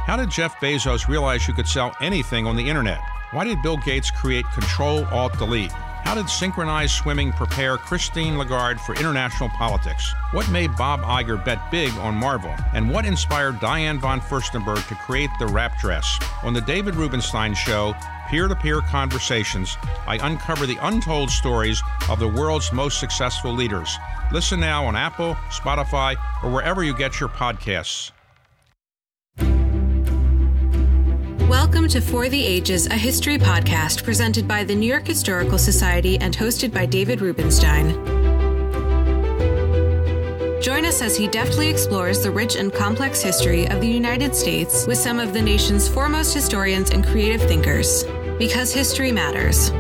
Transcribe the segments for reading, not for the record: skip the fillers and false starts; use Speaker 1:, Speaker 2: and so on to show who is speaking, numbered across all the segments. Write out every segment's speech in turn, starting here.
Speaker 1: How did Jeff Bezos realize you could sell anything on the internet? Why did Bill Gates create Control-Alt-Delete? How did synchronized swimming prepare Christine Lagarde for international politics? What made Bob Iger bet big on Marvel? And what inspired Diane von Furstenberg to create the wrap dress? On the David Rubenstein Show, Peer-to-Peer Conversations, I uncover the untold stories of the world's most successful leaders. Listen now on Apple, Spotify, or wherever you get your podcasts.
Speaker 2: Welcome to For the Ages, a history podcast presented by the New York Historical Society and hosted by David Rubenstein. Join us as he deftly explores the rich and complex history of the United States with some of the nation's foremost historians and creative thinkers. Because history matters.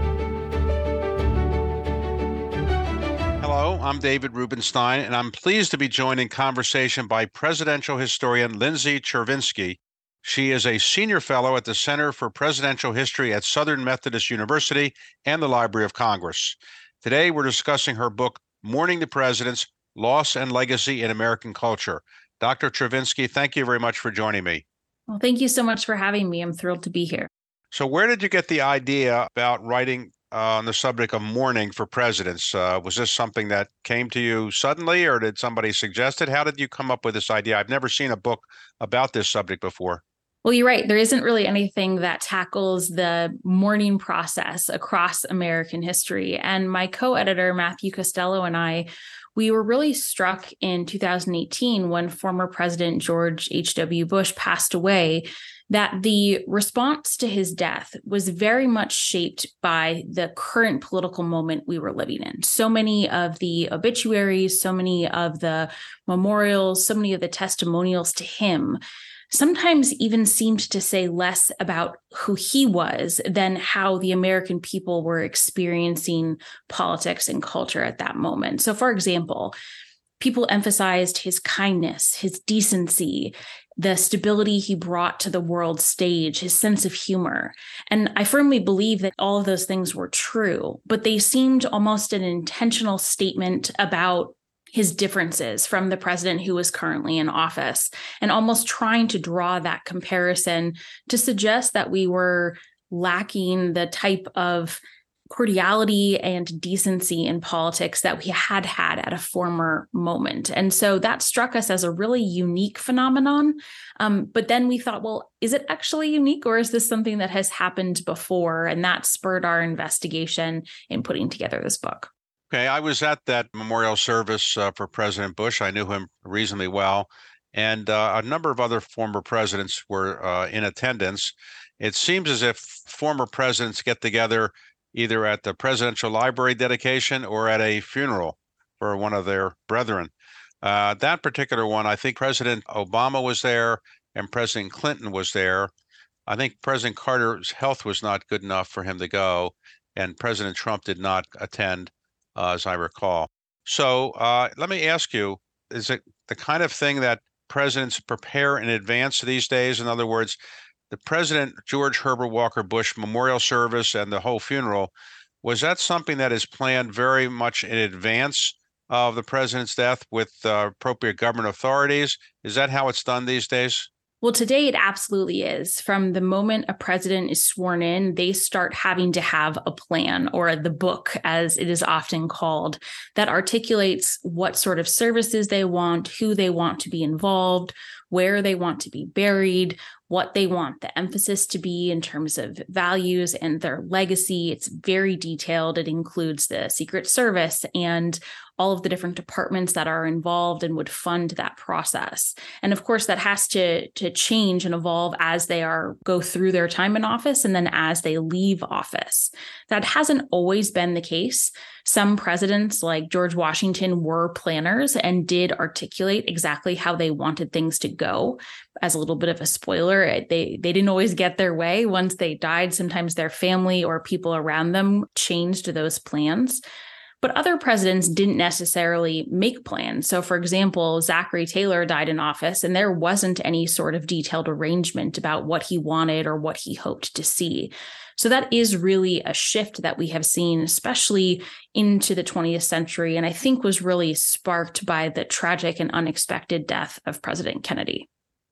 Speaker 1: Hello, I'm David Rubenstein, and I'm pleased to be joined in conversation by presidential historian Lindsay Chervinsky. She is a senior fellow at the Center for Presidential History at Southern Methodist University and the Library of Congress. Today, we're discussing her book, Mourning the Presidents, Loss and Legacy in American Culture. Dr. Chervinsky, thank you very much for joining me.
Speaker 3: Well, thank you so much for having me. I'm thrilled to be here.
Speaker 1: So where did you get the idea about writing on the subject of mourning for presidents? Was this something that came to you suddenly, or did somebody suggest it? How did you come up with this idea? I've never seen a book about this subject before.
Speaker 3: Well, you're right. There isn't really anything that tackles the mourning process across American history. And my co-editor, Matthew Costello, and we were really struck in 2018 when former President George H.W. Bush passed away, that the response to his death was very much shaped by the current political moment we were living in. So many of the obituaries, so many of the memorials, so many of the testimonials to him sometimes even seemed to say less about who he was than how the American people were experiencing politics and culture at that moment. So, for example, people emphasized his kindness, his decency, the stability he brought to the world stage, his sense of humor. And I firmly believe that all of those things were true, but they seemed almost an intentional statement about his differences from the president who was currently in office, and almost trying to draw that comparison to suggest that we were lacking the type of cordiality and decency in politics that we had at a former moment. And so that struck us as a really unique phenomenon. But then we thought, well, is it actually unique, or is this something that has happened before? And that spurred our investigation in putting together this book.
Speaker 1: Okay, I was at that memorial service for President Bush. I knew him reasonably well, and a number of other former presidents were in attendance. It seems as if former presidents get together either at the Presidential Library dedication or at a funeral for one of their brethren. That particular one, I think President Obama was there and President Clinton was there. I think President Carter's health was not good enough for him to go, and President Trump did not attend, as I recall. So let me ask you, is it the kind of thing that presidents prepare in advance these days? In other words, the President George Herbert Walker Bush memorial service and the whole funeral, was that something that is planned very much in advance of the president's death with appropriate government authorities? Is that how it's done these days?
Speaker 3: Well, today it absolutely is. From the moment a president is sworn in, they start having to have a plan, or the book, as it is often called, that articulates what sort of services they want, who they want to be involved, where they want to be buried, what they want the emphasis to be in terms of values and their legacy. It's very detailed. It includes the Secret Service and all of the different departments that are involved and would fund that process. And of course, that has to change and evolve as they go through their time in office and then as they leave office. That hasn't always been the case. Some presidents, like George Washington, were planners and did articulate exactly how they wanted things to go. As a little bit of a spoiler, they didn't always get their way. Once they died, sometimes their family or people around them changed those plans. But other presidents didn't necessarily make plans. So, for example, Zachary Taylor died in office, and there wasn't any sort of detailed arrangement about what he wanted or what he hoped to see. So that is really a shift that we have seen, especially into the 20th century, and I think was really sparked by the tragic and unexpected death of President Kennedy.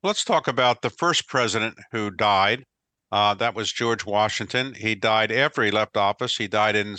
Speaker 1: Let's talk about the first president who died. That was George Washington. He died after he left office. He died in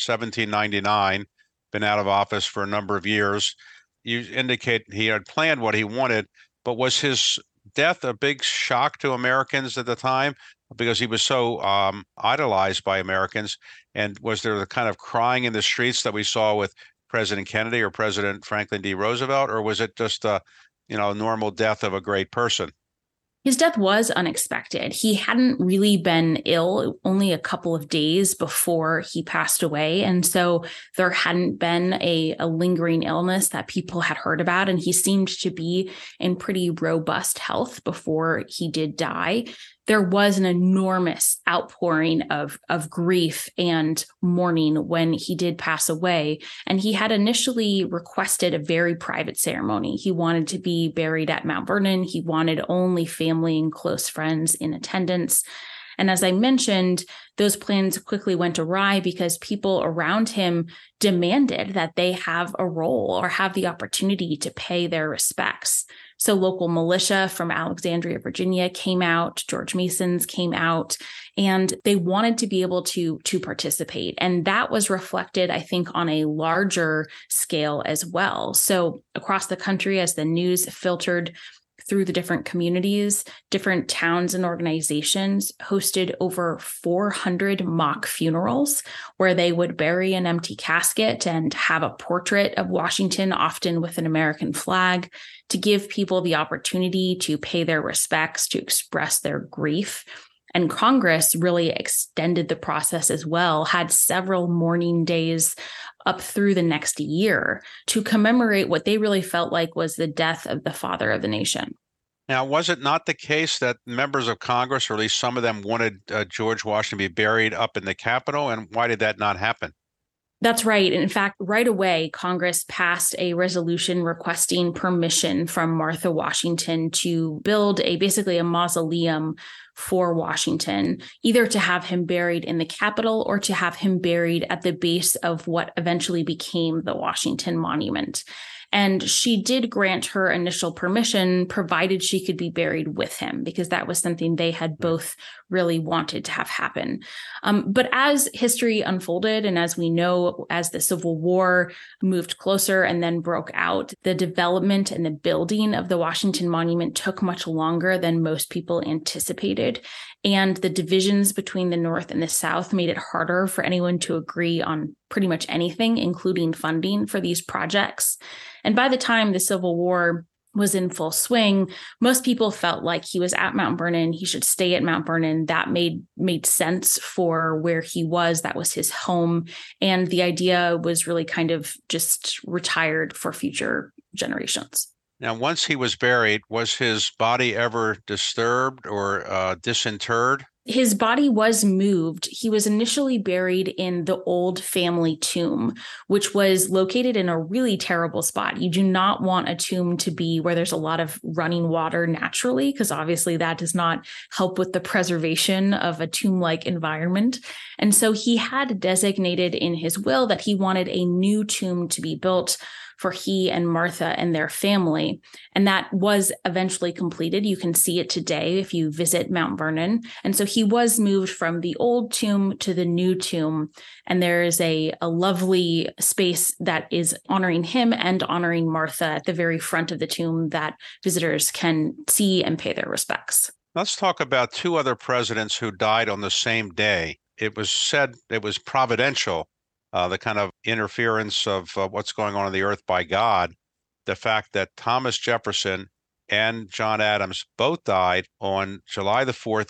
Speaker 1: 1799, been out of office for a number of years. You indicate he had planned what he wanted, but was his death a big shock to Americans at the time because he was so idolized by Americans? And was there the kind of crying in the streets that we saw with President Kennedy or President Franklin D. Roosevelt, or was it just a normal death of a great person?
Speaker 3: His death was unexpected. He hadn't really been ill only a couple of days before he passed away. And so there hadn't been a lingering illness that people had heard about. And he seemed to be in pretty robust health before he did die. There was an enormous outpouring of grief and mourning when he did pass away. And he had initially requested a very private ceremony. He wanted to be buried at Mount Vernon. He wanted only family and close friends in attendance. And as I mentioned, those plans quickly went awry because people around him demanded that they have a role or have the opportunity to pay their respects. So local militia from Alexandria, Virginia came out, George Masons came out, and they wanted to be able to participate. And that was reflected, I think, on a larger scale as well. So across the country, as the news filtered through the different communities, different towns and organizations hosted over 400 mock funerals where they would bury an empty casket and have a portrait of Washington, often with an American flag, to give people the opportunity to pay their respects, to express their grief. And Congress really extended the process as well, had several mourning days up through the next year to commemorate what they really felt like was the death of the father of the nation.
Speaker 1: Now, was it not the case that members of Congress, or at least some of them, wanted George Washington to be buried up in the Capitol? And why did that not happen?
Speaker 3: That's right. In fact, right away, Congress passed a resolution requesting permission from Martha Washington to build basically a mausoleum for Washington, either to have him buried in the Capitol or to have him buried at the base of what eventually became the Washington Monument. And she did grant her initial permission, provided she could be buried with him, because that was something they had both really wanted to have happen. But as history unfolded, and as we know, as the Civil War moved closer and then broke out, the development and the building of the Washington Monument took much longer than most people anticipated. And the divisions between the North and the South made it harder for anyone to agree on pretty much anything, including funding for these projects. And by the time the Civil War was in full swing, most people felt like he was at Mount Vernon. He should stay at Mount Vernon. That made sense for where he was. That was his home. And the idea was really kind of just retired for future generations.
Speaker 1: Now, once he was buried, was his body ever disturbed or disinterred?
Speaker 3: His body was moved. He was initially buried in the old family tomb, which was located in a really terrible spot. You do not want a tomb to be where there's a lot of running water naturally, because obviously that does not help with the preservation of a tomb-like environment. And so he had designated in his will that he wanted a new tomb to be built for he and Martha and their family. And that was eventually completed. You can see it today if you visit Mount Vernon. And so he was moved from the old tomb to the new tomb. And there is a lovely space that is honoring him and honoring Martha at the very front of the tomb that visitors can see and pay their respects.
Speaker 1: Let's talk about two other presidents who died on the same day. It was said it was providential. The kind of interference of what's going on the earth by God, the fact that Thomas Jefferson and John Adams both died on July the 4th,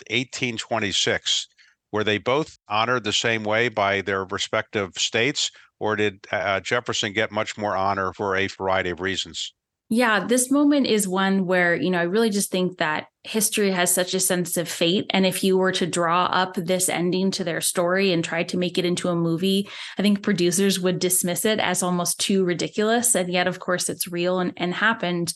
Speaker 1: 1826. Were they both honored the same way by their respective states, or did Jefferson get much more honor for a variety of reasons?
Speaker 3: Yeah, this moment is one where, I really just think that history has such a sense of fate. And if you were to draw up this ending to their story and try to make it into a movie, I think producers would dismiss it as almost too ridiculous. And yet, of course, it's real and happened.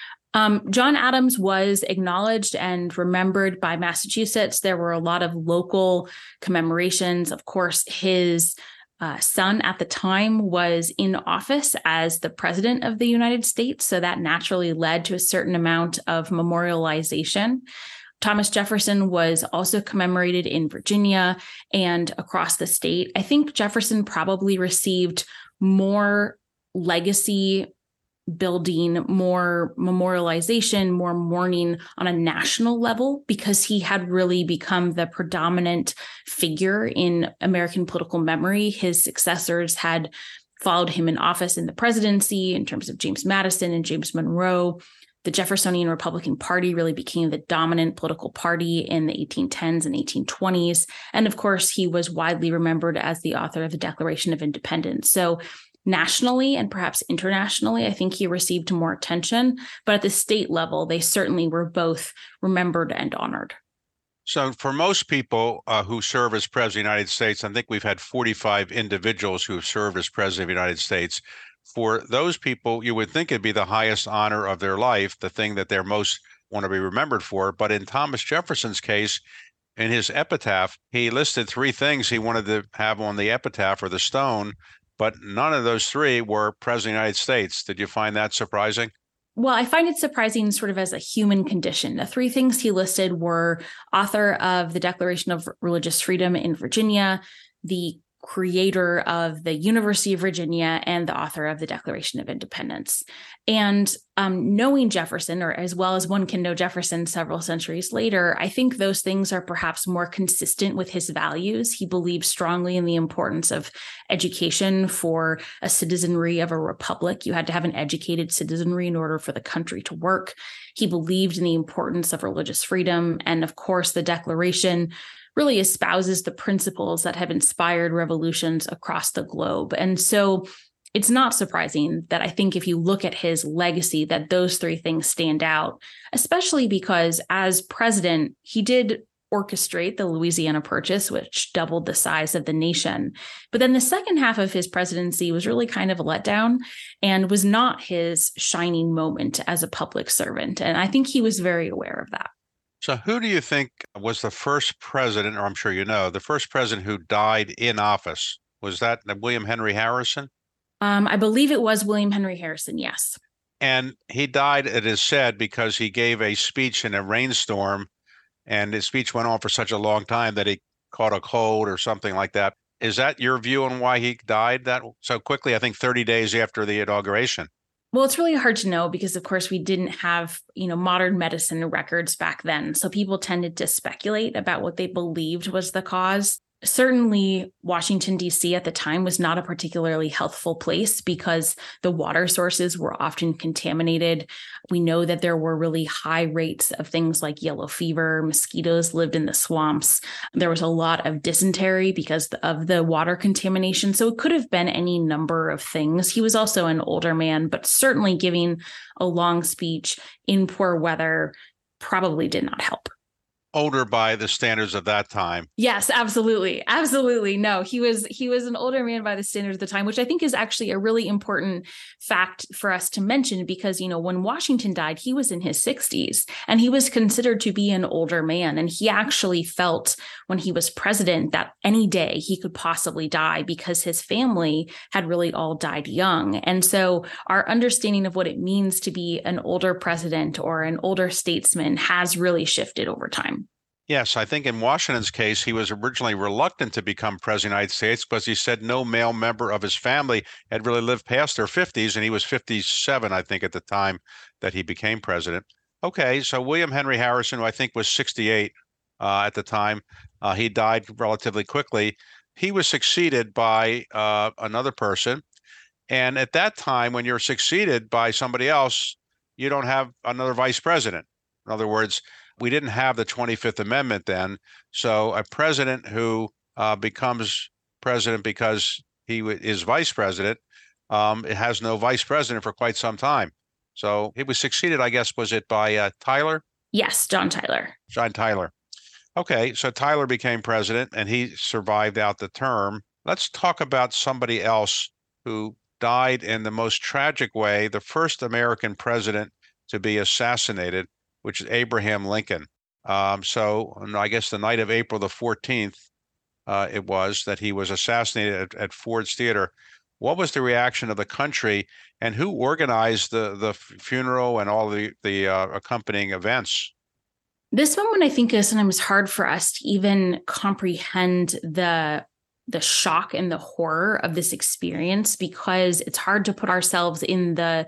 Speaker 3: John Adams was acknowledged and remembered by Massachusetts. There were a lot of local commemorations. Of course, his son at the time was in office as the president of the United States. So that naturally led to a certain amount of memorialization. Thomas Jefferson was also commemorated in Virginia and across the state. I think Jefferson probably received more legacy building, more memorialization, more mourning on a national level, because he had really become the predominant figure in American political memory. His successors had followed him in office in the presidency in terms of James Madison and James Monroe. The Jeffersonian Republican Party really became the dominant political party in the 1810s and 1820s. And of course, he was widely remembered as the author of the Declaration of Independence. So nationally and perhaps internationally, I think he received more attention. But at the state level, they certainly were both remembered and honored.
Speaker 1: So for most people who serve as president of the United States, I think we've had 45 individuals who have served as president of the United States. For those people, you would think it'd be the highest honor of their life, the thing that they're most want to be remembered for. But in Thomas Jefferson's case, in his epitaph, he listed three things he wanted to have on the epitaph or the stone, but none of those three were president of the United States. Did you find that surprising?
Speaker 3: Well, I find it surprising sort of as a human condition. The three things he listed were author of the Declaration of Religious Freedom in Virginia, the creator of the University of Virginia, and the author of the Declaration of Independence. And knowing Jefferson, or as well as one can know Jefferson several centuries later, I think those things are perhaps more consistent with his values. He believed strongly in the importance of education for a citizenry of a republic. You had to have an educated citizenry in order for the country to work. He believed in the importance of religious freedom. And of course, the Declaration really espouses the principles that have inspired revolutions across the globe. And so it's not surprising that I think if you look at his legacy, that those three things stand out, especially because as president, he did orchestrate the Louisiana Purchase, which doubled the size of the nation. But then the second half of his presidency was really kind of a letdown and was not his shining moment as a public servant. And I think he was very aware of that.
Speaker 1: So who do you think was the first president, or I'm sure you know, the first president who died in office? Was that William Henry Harrison?
Speaker 3: I believe it was William Henry Harrison, yes.
Speaker 1: And he died, it is said, because he gave a speech in a rainstorm, and his speech went on for such a long time that he caught a cold or something like that. Is that your view on why he died that so quickly? I think 30 days after the inauguration.
Speaker 3: Well, it's really hard to know because, of course, we didn't have, modern medicine records back then. So people tended to speculate about what they believed was the cause. Certainly, Washington, D.C. at the time was not a particularly healthful place because the water sources were often contaminated. We know that there were really high rates of things like yellow fever. Mosquitoes lived in the swamps. There was a lot of dysentery because of the water contamination. So it could have been any number of things. He was also an older man, but certainly giving a long speech in poor weather probably did not help.
Speaker 1: Older by the standards of that time.
Speaker 3: Yes, absolutely. Absolutely. No, he was an older man by the standards of the time, which I think is actually a really important fact for us to mention because, when Washington died, he was in his 60s and he was considered to be an older man. And he actually felt when he was president that any day he could possibly die because his family had really all died young. And so our understanding of what it means to be an older president or an older statesman has really shifted over time.
Speaker 1: Yes, I think in Washington's case, he was originally reluctant to become president of the United States because he said no male member of his family had really lived past their 50s, and he was 57, I think, at the time that he became president. Okay, so William Henry Harrison, who I think was 68 at the time, he died relatively quickly. He was succeeded by another person. And at that time, when you're succeeded by somebody else, you don't have another vice president. In other words, we didn't have the 25th Amendment then. So a president who becomes president because he is vice president, it has no vice president for quite some time. So it was succeeded, I guess, was it by Tyler?
Speaker 3: Yes, John Tyler.
Speaker 1: John Tyler. Okay, so Tyler became president and he survived out the term. Let's talk about somebody else who died in the most tragic way, the first American president to be assassinated, which is Abraham Lincoln. So I guess the night of April the 14th, it was that he was assassinated at Ford's Theater. What was the reaction of the country, and who organized the funeral and all the accompanying events?
Speaker 3: This moment, I think, is sometimes hard for us to even comprehend the shock and the horror of this experience, because it's hard to put ourselves in the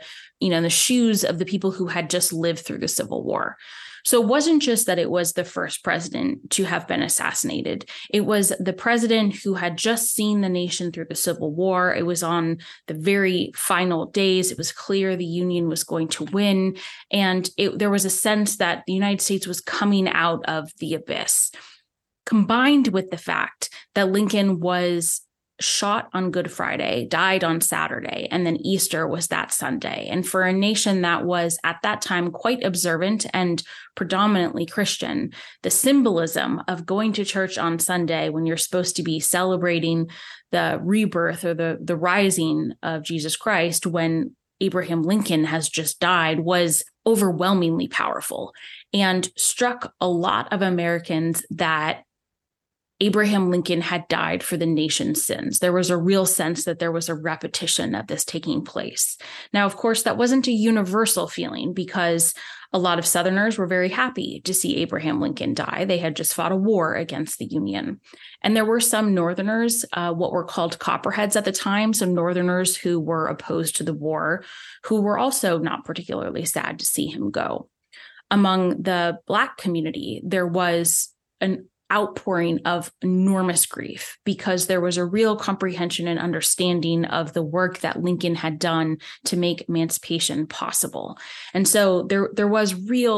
Speaker 3: shoes of the people who had just lived through the Civil War. So it wasn't just that it was the first president to have been assassinated. It was the president who had just seen the nation through the Civil War. It was on the very final days. It was clear the Union was going to win. And there was a sense that the United States was coming out of the abyss, combined with the fact that Lincoln was shot on Good Friday, died on Saturday, and then Easter was that Sunday. And for a nation that was at that time quite observant and predominantly Christian, the symbolism of going to church on Sunday when you're supposed to be celebrating the rebirth or the rising of Jesus Christ when Abraham Lincoln has just died was overwhelmingly powerful and struck a lot of Americans that Abraham Lincoln had died for the nation's sins. There was a real sense that there was a repetition of this taking place. Now, of course, that wasn't a universal feeling, because a lot of Southerners were very happy to see Abraham Lincoln die. They had just fought a war against the Union. And there were some Northerners, what were called Copperheads at the time, some Northerners who were opposed to the war, who were also not particularly sad to see him go. Among the Black community, there was an outpouring of enormous grief, because there was a real comprehension and understanding of the work that Lincoln had done to make emancipation possible. And so there was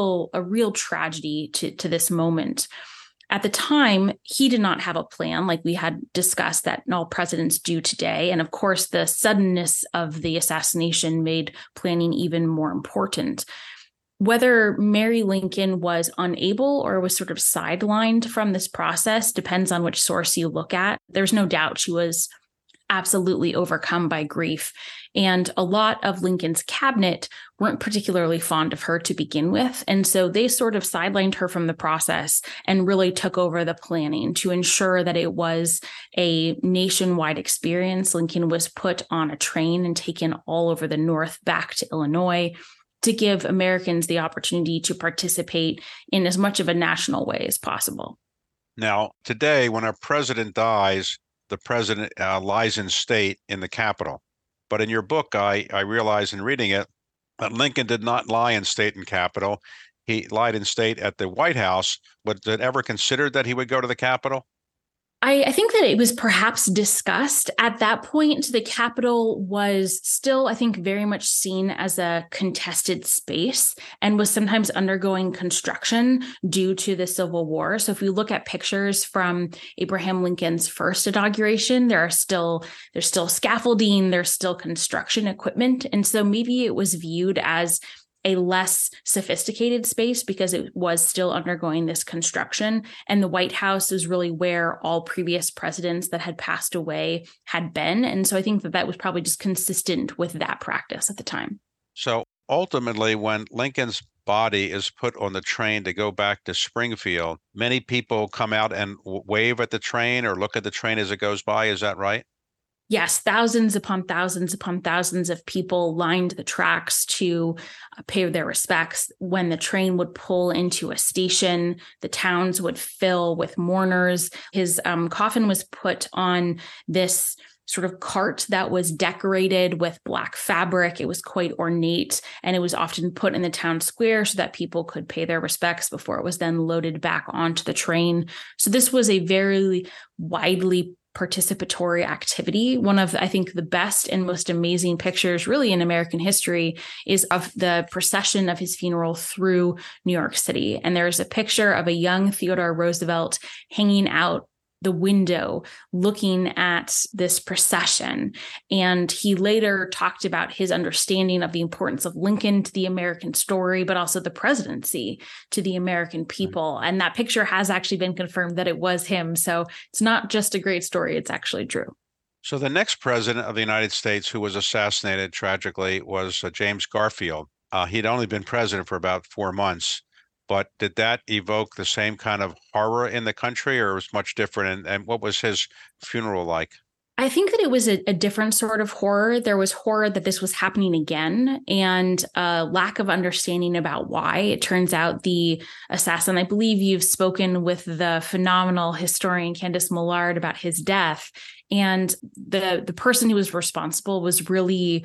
Speaker 3: a real tragedy to this moment. At the time, he did not have a plan like we had discussed that all presidents do today. And of course, the suddenness of the assassination made planning even more important. Whether Mary Lincoln was unable or was sort of sidelined from this process depends on which source you look at. There's no doubt she was absolutely overcome by grief. And a lot of Lincoln's cabinet weren't particularly fond of her to begin with. And so they sort of sidelined her from the process and really took over the planning to ensure that it was a nationwide experience. Lincoln was put on a train and taken all over the North back to Illinois, to give Americans the opportunity to participate in as much of a national way as possible.
Speaker 1: Now, today, when a president dies, the president lies in state in the Capitol. But in your book, I realized in reading it that Lincoln did not lie in state and Capitol. He lied in state at the White House. Was it ever considered that he would go to the Capitol?
Speaker 3: I think that it was perhaps discussed. At that point, the Capitol was still, I think, very much seen as a contested space and was sometimes undergoing construction due to the Civil War. So if we look at pictures from Abraham Lincoln's first inauguration, there's still scaffolding, there's still construction equipment. And so maybe it was viewed as a less sophisticated space because it was still undergoing this construction. And the White House is really where all previous presidents that had passed away had been. And so I think that was probably just consistent with that practice at the time.
Speaker 1: So ultimately, when Lincoln's body is put on the train to go back to Springfield, many people come out and wave at the train or look at the train as it goes by. Is that right?
Speaker 3: Yes, thousands upon thousands upon thousands of people lined the tracks to pay their respects. When the train would pull into a station, the towns would fill with mourners. His coffin was put on this sort of cart that was decorated with black fabric. It was quite ornate, and it was often put in the town square so that people could pay their respects before it was then loaded back onto the train. So this was a very widely participatory activity. One of, I think, the best and most amazing pictures really in American history is of the procession of his funeral through New York City. And there's a picture of a young Theodore Roosevelt hanging out the window looking at this procession. And he later talked about his understanding of the importance of Lincoln to the American story, but also the presidency to the American people. And that picture has actually been confirmed that it was him. So it's not just a great story, it's actually true.
Speaker 1: So the next president of the United States who was assassinated tragically was James Garfield. He'd only been president for about 4 months, but did that evoke the same kind of horror in the country, or was much different? And what was his funeral like?
Speaker 3: I think that it was a different sort of horror. There was horror that this was happening again and a lack of understanding about why. It turns out the assassin, I believe you've spoken with the phenomenal historian Candice Millard about his death. And the person who was responsible was really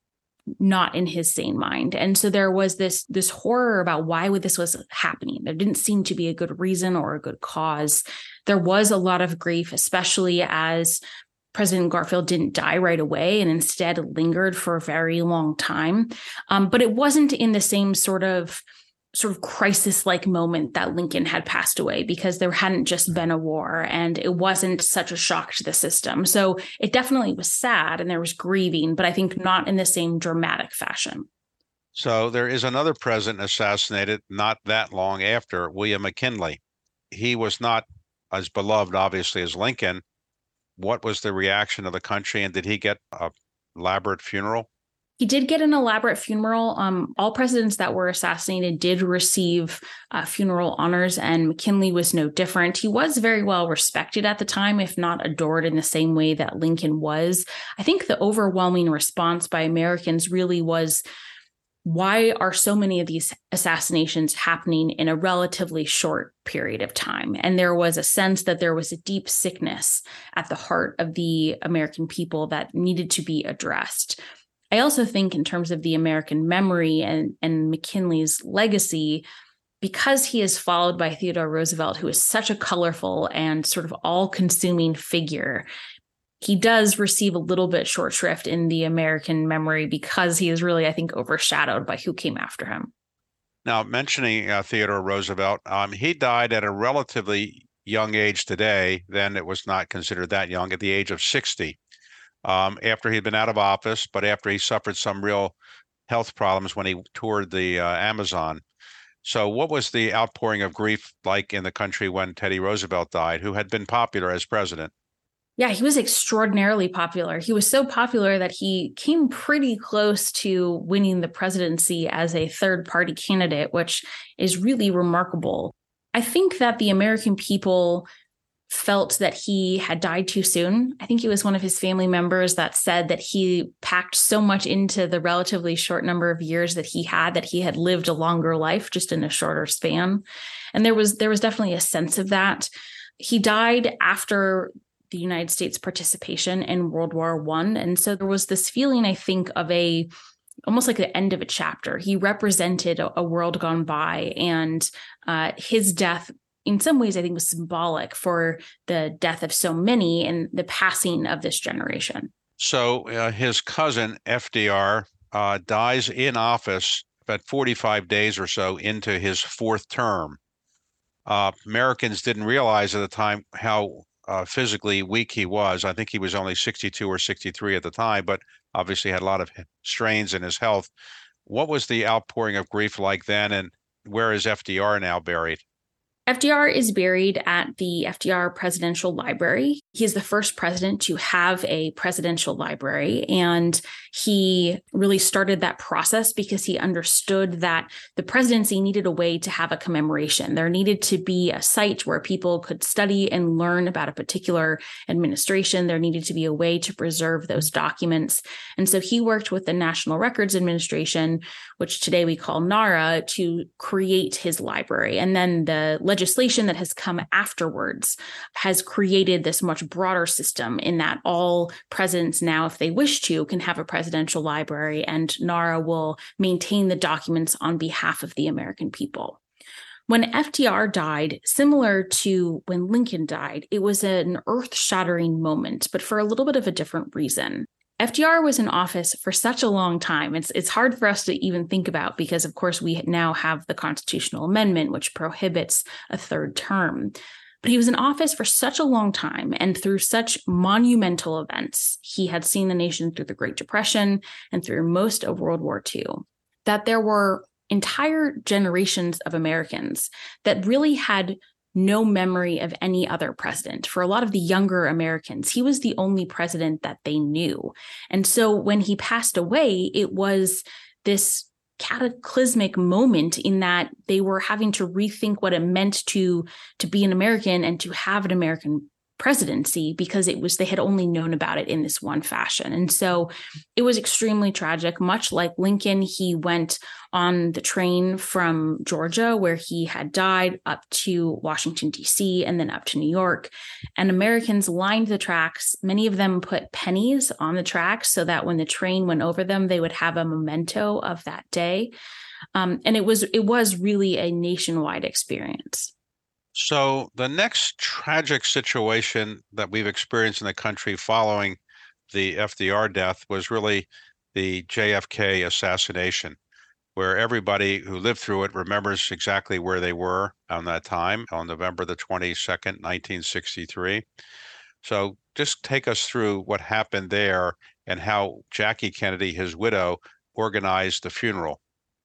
Speaker 3: not in his sane mind. And so there was this horror about why would this was happening. There didn't seem to be a good reason or a good cause. There was a lot of grief, especially as President Garfield didn't die right away and instead lingered for a very long time. But it wasn't in the same sort of crisis-like moment that Lincoln had passed away, because there hadn't just been a war and it wasn't such a shock to the system. So it definitely was sad and there was grieving, but I think not in the same dramatic fashion.
Speaker 1: So there is another president assassinated not that long after, William McKinley. He was not as beloved, obviously, as Lincoln. What was the reaction of the country, and did he get an elaborate funeral?
Speaker 3: He did get an elaborate funeral. All presidents that were assassinated did receive funeral honors, and McKinley was no different. He was very well respected at the time, if not adored in the same way that Lincoln was. I think the overwhelming response by Americans really was, why are so many of these assassinations happening in a relatively short period of time? And there was a sense that there was a deep sickness at the heart of the American people that needed to be addressed. I also think in terms of the American memory and McKinley's legacy, because he is followed by Theodore Roosevelt, who is such a colorful and sort of all-consuming figure, he does receive a little bit short shrift in the American memory because he is really, I think, overshadowed by who came after him.
Speaker 1: Now, mentioning Theodore Roosevelt, he died at a relatively young age today. Then it was not considered that young, at the age of 60, after he'd been out of office, but after he suffered some real health problems when he toured the Amazon. So what was the outpouring of grief like in the country when Teddy Roosevelt died, who had been popular as president?
Speaker 3: Yeah, he was extraordinarily popular. He was so popular that he came pretty close to winning the presidency as a third-party candidate, which is really remarkable. I think that the American people felt that he had died too soon. I think it was one of his family members that said that he packed so much into the relatively short number of years that he had lived a longer life just in a shorter span. And there was definitely a sense of that. He died after the United States participation in World War I. And so there was this feeling, I think, of almost like the end of a chapter. He represented a world gone by, and his death, in some ways, I think, was symbolic for the death of so many and the passing of this generation.
Speaker 1: So his cousin, FDR, dies in office about 45 days or so into his fourth term. Americans didn't realize at the time how physically weak he was. I think he was only 62 or 63 at the time, but obviously had a lot of strains in his health. What was the outpouring of grief like then, and where is FDR now buried?
Speaker 3: FDR is buried at the FDR Presidential Library. He is the first president to have a presidential library, and he really started that process because he understood that the presidency needed a way to have a commemoration. There needed to be a site where people could study and learn about a particular administration. There needed to be a way to preserve those documents. And so he worked with the National Records Administration, which today we call NARA, to create his library. And then the legislation that has come afterwards has created this much broader system in that all presidents now, if they wish to, can have a presidential library, and NARA will maintain the documents on behalf of the American people. When FDR died, similar to when Lincoln died, it was an earth-shattering moment, but for a little bit of a different reason. FDR was in office for such a long time. It's hard for us to even think about because, of course, we now have the constitutional amendment, which prohibits a third term. But he was in office for such a long time and through such monumental events. He had seen the nation through the Great Depression and through most of World War II, that there were entire generations of Americans that really had no memory of any other president. For a lot of the younger Americans, he was the only president that they knew. And so when he passed away, it was this cataclysmic moment in that they were having to rethink what it meant to be an American and to have an American presidency, because they had only known about it in this one fashion. And so it was extremely tragic. Much like Lincoln, he went on the train from Georgia, where he had died, up to Washington, D.C., and then up to New York. And Americans lined the tracks. Many of them put pennies on the tracks so that when the train went over them, they would have a memento of that day. And it was really a nationwide experience.
Speaker 1: So the next tragic situation that we've experienced in the country following the FDR death was really the JFK assassination, where everybody who lived through it remembers exactly where they were on that time, on November the 22nd, 1963. So just take us through what happened there and how Jackie Kennedy, his widow, organized the funeral.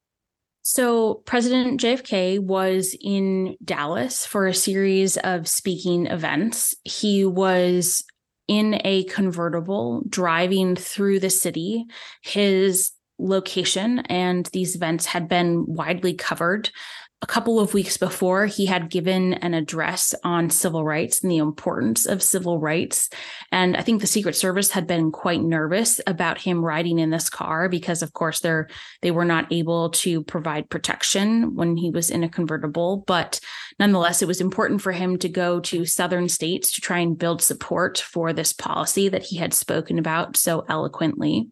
Speaker 3: So President JFK was in Dallas for a series of speaking events. He was in a convertible driving through the city. His location and these events had been widely covered. A couple of weeks before, he had given an address on civil rights and the importance of civil rights. And I think the Secret Service had been quite nervous about him riding in this car because, of course, they were not able to provide protection when he was in a convertible. But nonetheless, it was important for him to go to southern states to try and build support for this policy that he had spoken about so eloquently.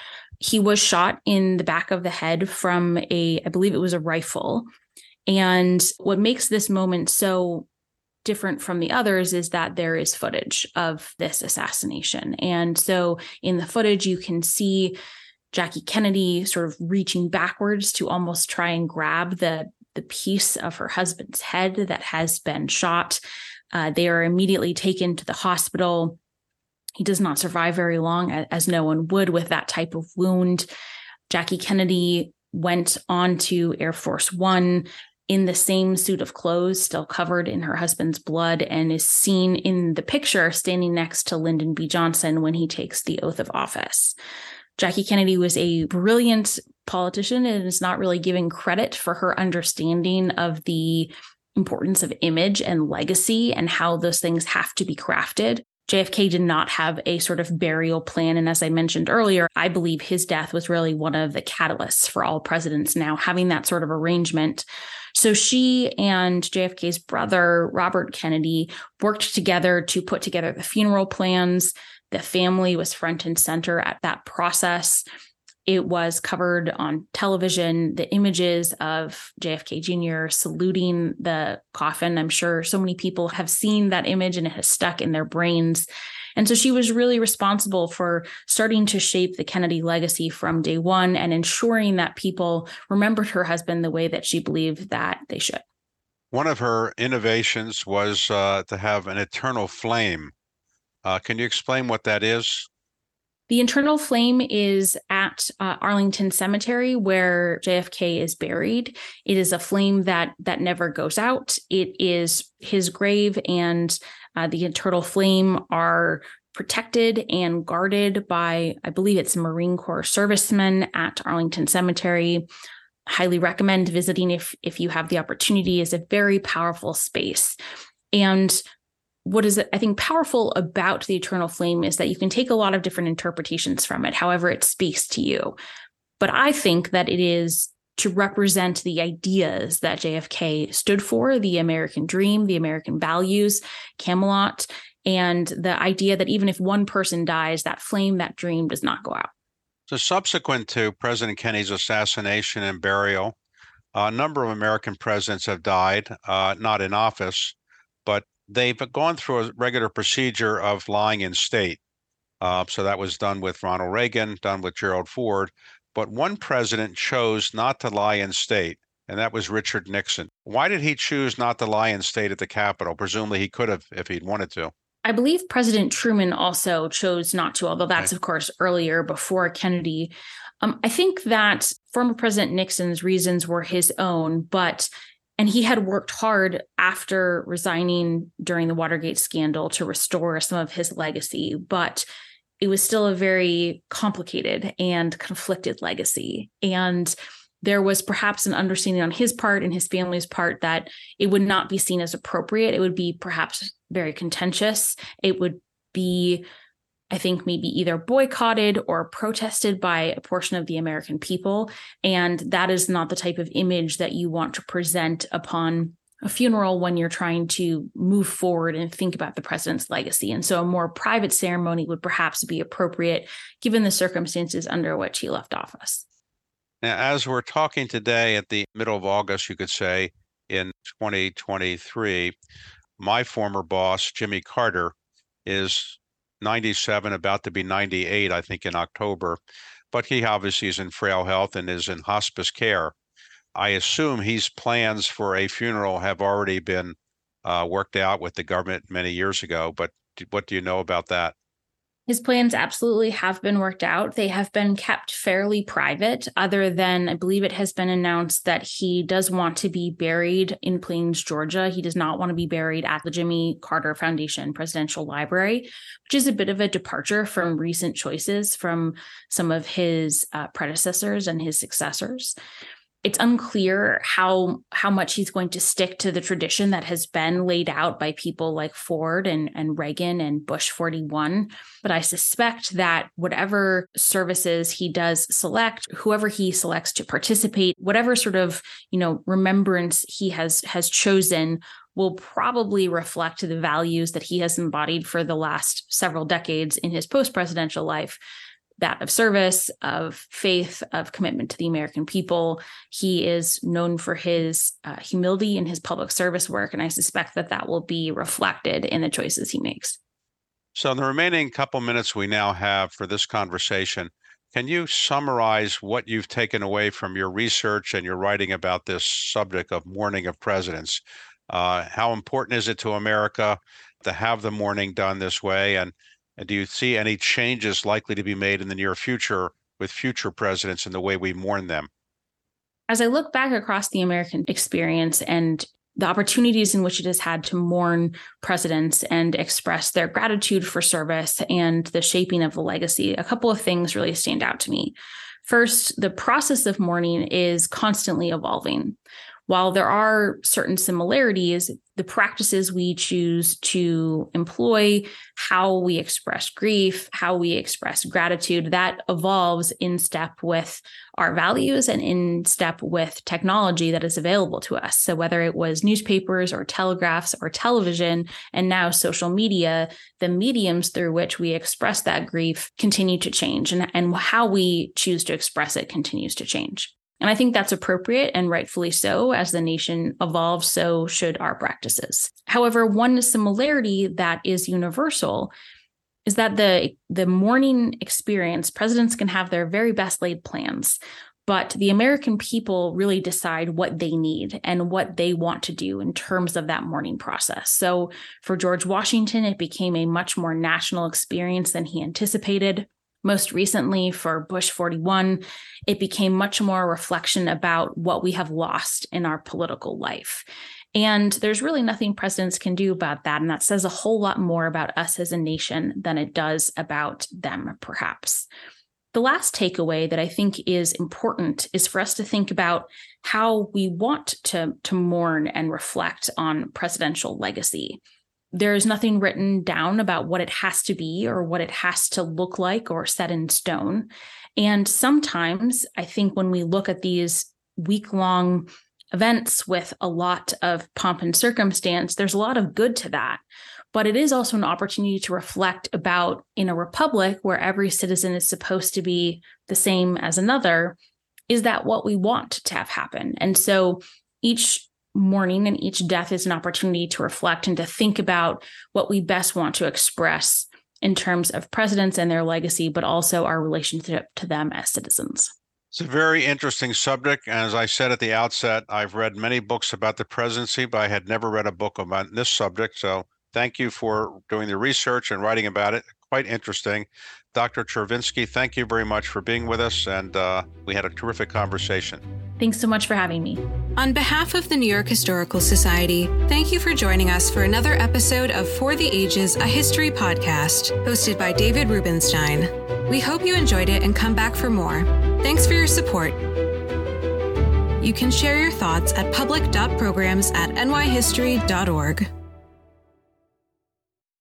Speaker 3: He was shot in the back of the head from I believe it was a rifle. And what makes this moment so different from the others is that there is footage of this assassination. And so in the footage, you can see Jackie Kennedy sort of reaching backwards to almost try and grab the piece of her husband's head that has been shot. They are immediately taken to the hospital. He does not survive very long, as no one would with that type of wound. Jackie Kennedy went on to Air Force One in the same suit of clothes, still covered in her husband's blood, and is seen in the picture standing next to Lyndon B. Johnson when he takes the oath of office. Jackie Kennedy was a brilliant politician and is not really given credit for her understanding of the importance of image and legacy and how those things have to be crafted. JFK did not have a sort of burial plan. And as I mentioned earlier, I believe his death was really one of the catalysts for all presidents now having that sort of arrangement. So she and JFK's brother, Robert Kennedy, worked together to put together the funeral plans. The family was front and center at that process. It was covered on television, the images of JFK Jr. saluting the coffin. I'm sure so many people have seen that image and it has stuck in their brains. And so she was really responsible for starting to shape the Kennedy legacy from day one and ensuring that people remembered her husband the way that she believed that they should.
Speaker 1: One of her innovations was to have an eternal flame. Can you explain what that is?
Speaker 3: The eternal flame is at Arlington Cemetery, where JFK is buried. It is a flame that never goes out. It is his grave, and the eternal flame are protected and guarded by, I believe it's Marine Corps servicemen at Arlington Cemetery. Highly recommend visiting if you have the opportunity. It's a very powerful space. And what is, I think, powerful about the eternal flame is that you can take a lot of different interpretations from it, however it speaks to you. But I think that it is to represent the ideas that JFK stood for, the American dream, the American values, Camelot, and the idea that even if one person dies, that flame, that dream does not go out.
Speaker 1: So subsequent to President Kennedy's assassination and burial, a number of American presidents have died, not in office, but they've gone through a regular procedure of lying in state. So that was done with Ronald Reagan, done with Gerald Ford. But one president chose not to lie in state, and that was Richard Nixon. Why did he choose not to lie in state at the Capitol? Presumably he could have if he'd wanted to.
Speaker 3: I believe President Truman also chose not to, although that's, of course, earlier before Kennedy. I think that former President Nixon's reasons were his own, and he had worked hard after resigning during the Watergate scandal to restore some of his legacy, but it was still a very complicated and conflicted legacy. And there was perhaps an understanding on his part and his family's part that it would not be seen as appropriate. It would be perhaps very contentious. It would be, I think, maybe either boycotted or protested by a portion of the American people. And that is not the type of image that you want to present upon a funeral when you're trying to move forward and think about the president's legacy. And so a more private ceremony would perhaps be appropriate given the circumstances under which he left office.
Speaker 1: Now, as we're talking today at the middle of August, you could say in 2023, my former boss, Jimmy Carter, is 97, about to be 98, I think, in October. But he obviously is in frail health and is in hospice care. I assume his plans for a funeral have already been worked out with the government many years ago. But what do you know about that?
Speaker 3: His plans absolutely have been worked out. They have been kept fairly private, other than I believe it has been announced that he does want to be buried in Plains, Georgia. He does not want to be buried at the Jimmy Carter Foundation Presidential Library, which is a bit of a departure from recent choices from some of his predecessors and his successors. It's unclear how much he's going to stick to the tradition that has been laid out by people like Ford and Reagan and Bush 41. But I suspect that whatever services he does select, whoever he selects to participate, whatever sort of, remembrance he has chosen will probably reflect the values that he has embodied for the last several decades in his post-presidential life. That of service, of faith, of commitment to the American people. He is known for his humility in his public service work, and I suspect that will be reflected in the choices he makes.
Speaker 1: So in the remaining couple minutes we now have for this conversation, can you summarize what you've taken away from your research and your writing about this subject of mourning of presidents? How important is it to America to have the mourning done this way? And do you see any changes likely to be made in the near future with future presidents in the way we mourn them?
Speaker 3: As I look back across the American experience and the opportunities in which it has had to mourn presidents and express their gratitude for service and the shaping of the legacy, a couple of things really stand out to me. First, the process of mourning is constantly evolving. While there are certain similarities, the practices we choose to employ, how we express grief, how we express gratitude, that evolves in step with our values and in step with technology that is available to us. So whether it was newspapers or telegraphs or television, and now social media, the mediums through which we express that grief continue to change, and how we choose to express it continues to change. And I think that's appropriate and rightfully so. As the nation evolves, so should our practices. However, one similarity that is universal is that the mourning experience, presidents can have their very best laid plans, but the American people really decide what they need and what they want to do in terms of that mourning process. So for George Washington, it became a much more national experience than he anticipated. Most recently, for Bush 41, it became much more a reflection about what we have lost in our political life. And there's really nothing presidents can do about that. And that says a whole lot more about us as a nation than it does about them, perhaps. The last takeaway that I think is important is for us to think about how we want to mourn and reflect on presidential legacy. There's nothing written down about what it has to be or what it has to look like or set in stone. And sometimes I think when we look at these week-long events with a lot of pomp and circumstance, there's a lot of good to that. But it is also an opportunity to reflect about, in a republic where every citizen is supposed to be the same as another, is that what we want to have happen? And so each mourning and each death is an opportunity to reflect and to think about what we best want to express in terms of presidents and their legacy, but also our relationship to them as citizens.
Speaker 1: It's a very interesting subject. And as I said at the outset, I've read many books about the presidency, but I had never read a book about this subject. So thank you for doing the research and writing about it. Quite interesting. Dr. Chervinsky, thank you very much for being with us. And we had a terrific conversation.
Speaker 3: Thanks so much for having me.
Speaker 2: On behalf of the New York Historical Society, thank you for joining us for another episode of For the Ages, a History podcast, hosted by David Rubenstein. We hope you enjoyed it and come back for more. Thanks for your support. You can share your thoughts at public.programs@nyhistory.org.